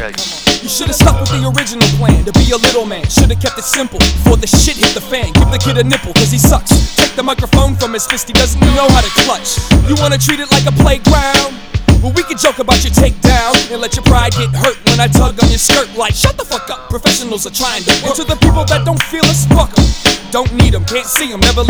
tell you. You should've stuck with the original plan, to be a little man. Should've kept it simple, before the shit hit the fan. Give the kid a nipple, cause he sucks. Take the microphone from his fist, he doesn't know how to clutch. You wanna treat it like a playground? Well, we can joke about your takedown and let your pride get hurt when I tug on your skirt like, shut the fuck up, professionals are trying to work. And to the people that don't feel us, fuck 'em. Don't need 'em, can't see 'em, never